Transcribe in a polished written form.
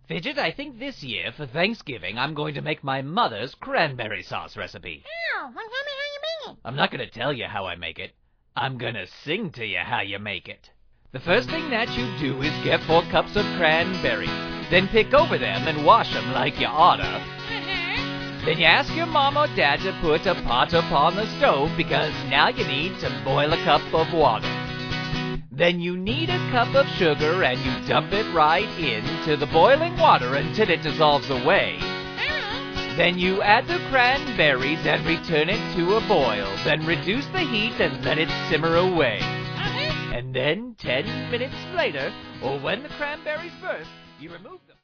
Fidget, I think this year for Thanksgiving I'm going to make my mother's cranberry sauce recipe. Oh, well, tell me how you make it. I'm not going to tell you how I make it. I'm going to sing to you how you make it. The first thing that you do is get 4 cups of cranberries. Then pick over them and wash them like you oughta. Then you ask your mom or dad to put a pot upon the stove because now you need to boil a cup of water. Then you need a cup of sugar and you dump it right into the boiling water until it dissolves away. Then you add the cranberries and return it to a boil. Then reduce the heat and let it simmer away. And then 10 minutes later, or when the cranberries burst, you remove them.